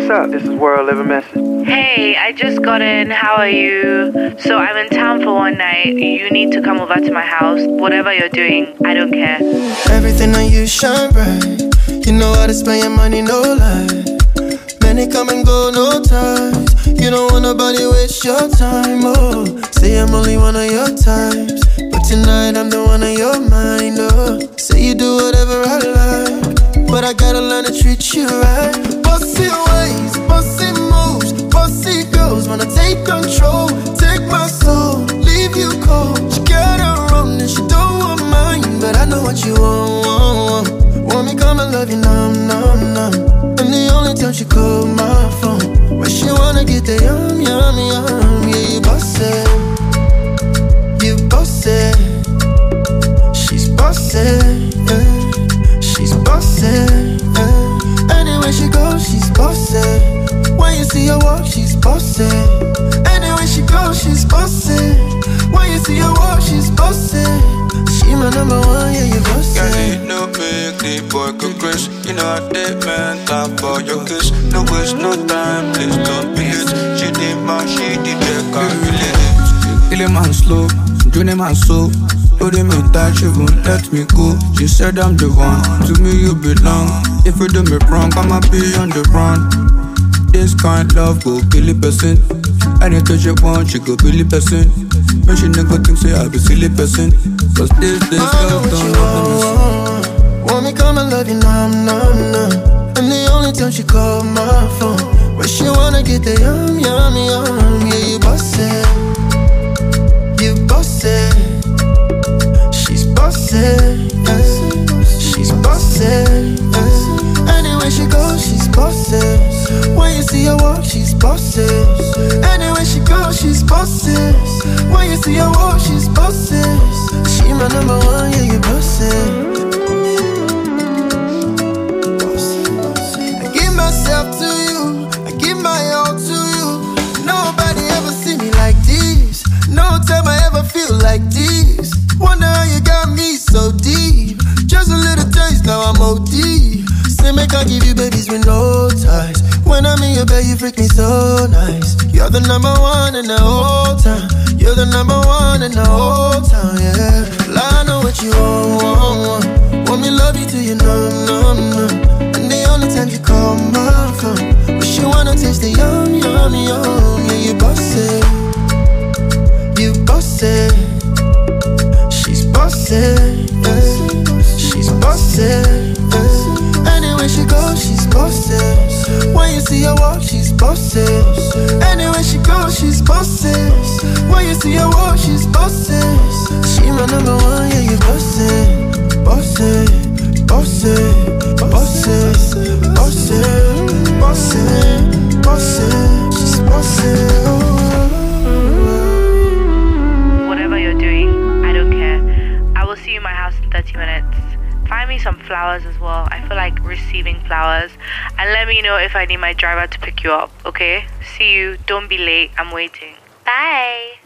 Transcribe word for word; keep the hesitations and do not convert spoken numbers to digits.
what's up? This is World Living Message. Hey, I just got in. How are you? So I'm in town for one night. You need to come over to my house. Whatever you're doing, I don't care. Everything on you shine bright. You know how to spend your money, no lie. Many come and go, no ties. You don't want nobody waste your time, oh. Say I'm only one of your types, but tonight I'm the one on your mind, oh. Say you do whatever I like, but I gotta learn to treat you right. Bossy ways, bossy moves, bossy girls wanna take control. Take my soul, leave you cold. She got her own and she don't want mine, but I know what you want, want, want. Want me come and love you, numb, numb, numb. And the only time she call my phone when she wanna get the yum, yum, yum. Yeah, you boss it, you boss it. She's boss it, yeah. She's boss it, yeah. Anywhere she goes, she's boss it. When you see her walk, she's boss it. Anywhere she goes, she's boss it. When you see her walk, she's boss it. She my number one, yeah, you boss it. Got it, no big, deep boy, good Chris. You know I did, man, time for your kiss. No waste, no time, please don't be late. She did my, she did that, can't relate. Kill a man slow, doing a man so. Holding me tight, she won't let me go. She said I'm the one, to me you belong. If you do me wrong, I'ma be on the run. This kind love go kill a person. Anything she want, she go kill a person. When she never think say I be silly person. Cause this, this love don't love me. Want me come and love you, numb, numb, numb. And the only time she call my phone when she wanna get the yum, yum, yum. Yeah, you boss it, you boss it. She's boss it, yeah. She's boss it, yeah. Anywhere she goes, she's boss it. When you see her walk, she's boss it. Anywhere she goes, she's boss it. When you see her walk, she's boss it. She my number one, yeah, you boss it. I give myself to you, I give my all to you. Nobody ever see me like this. No time I ever feel like this. Wonder how you got me so deep. Just a little taste, now I'm O D. Say make I give you babies with no ties. When I'm in your bed, you freak me so nice. You're the number one in the whole time. You're the number one in the whole time, yeah. Well, I know what you want, want, want. Want me love you till you numb, numb, numb. And the only time you call my phone wish you wanna taste the yum, yum, yum. Yeah, you boss it, you boss it. She's boss it, yeah. She's boss it, yeah. Anywhere she goes, she's boss it. When you see her walk, she's boss it. Anywhere she goes, she's boss it. When you see her walk, she's boss it. She my number one, yeah, you boss it. Boss it, boss it, boss it, boss it, boss it, boss it. She's boss it. Whatever you're doing, I don't care. I will see you in my house in thirty minutes. Find me some flowers as well. I feel like receiving flowers. And let me know if I need my driver to pick you up, okay? See you. Don't be late. I'm waiting. Bye.